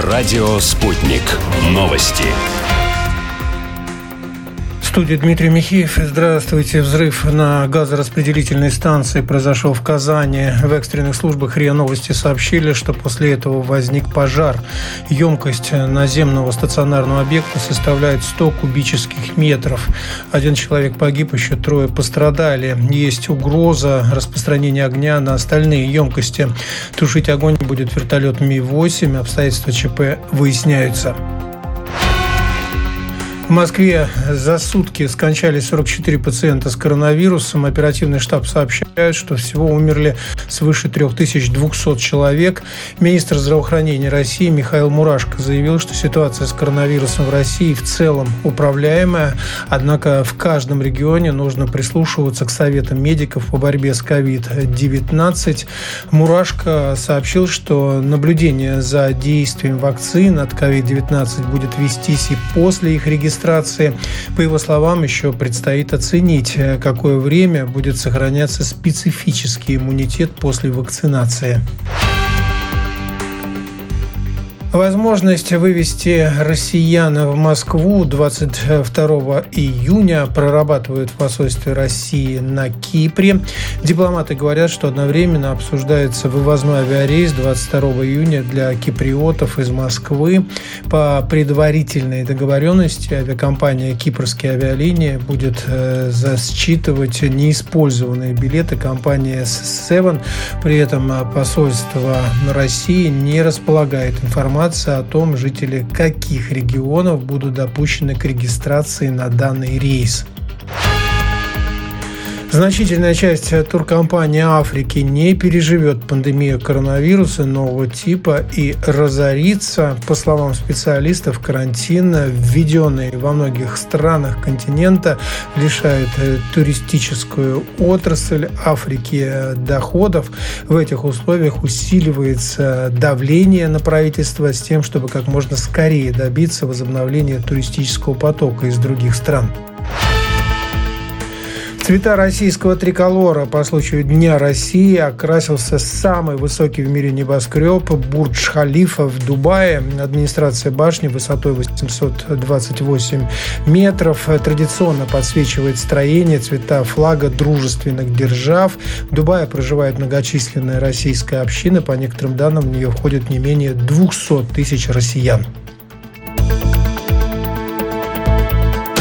Радио «Спутник». Новости. В студии Дмитрий Михеев. Здравствуйте. Взрыв на газораспределительной станции произошел в Казани. В экстренных службах РИА Новости сообщили, что после этого возник пожар. Емкость наземного стационарного объекта составляет 100 кубических метров. 1 человек погиб, еще 3 пострадали. Есть угроза распространения огня на остальные емкости. Тушить огонь будет вертолет Ми-8. Обстоятельства ЧП выясняются. В Москве за сутки скончались 44 пациента с коронавирусом. Оперативный штаб сообщает, что всего умерли свыше 3200 человек. Министр здравоохранения России Михаил Мурашко заявил, что ситуация с коронавирусом в России в целом управляемая. Однако в каждом регионе нужно прислушиваться к советам медиков по борьбе с COVID-19. Мурашко сообщил, что наблюдение за действием вакцин от COVID-19 будет вестись и после их регистрации. По его словам, еще предстоит оценить, какое время будет сохраняться специфический иммунитет после вакцинации. Возможность вывести россиян в Москву 22 июня прорабатывают в посольстве России на Кипре. Дипломаты говорят, что одновременно обсуждается вывозной авиарейс 22 июня для киприотов из Москвы. По предварительной договоренности авиакомпания «Кипрские авиалинии» будет засчитывать неиспользованные билеты компании S7. При этом посольство России не располагает информацией о том, жители каких регионов будут допущены к регистрации на данный рейс. Значительная часть туркомпаний Африки не переживет пандемию коронавируса нового типа и разорится. По словам специалистов, карантин, введенный во многих странах континента, лишает туристическую отрасль Африки доходов. В этих условиях усиливается давление на правительство с тем, чтобы как можно скорее добиться возобновления туристического потока из других стран. Цвета российского триколора по случаю Дня России окрасился самый высокий в мире небоскреб Бурдж-Халифа в Дубае. Администрация башни высотой 828 метров традиционно подсвечивает строение цвета флага дружественных держав. В Дубае проживает многочисленная российская община. По некоторым данным, в нее входит не менее 200 тысяч россиян.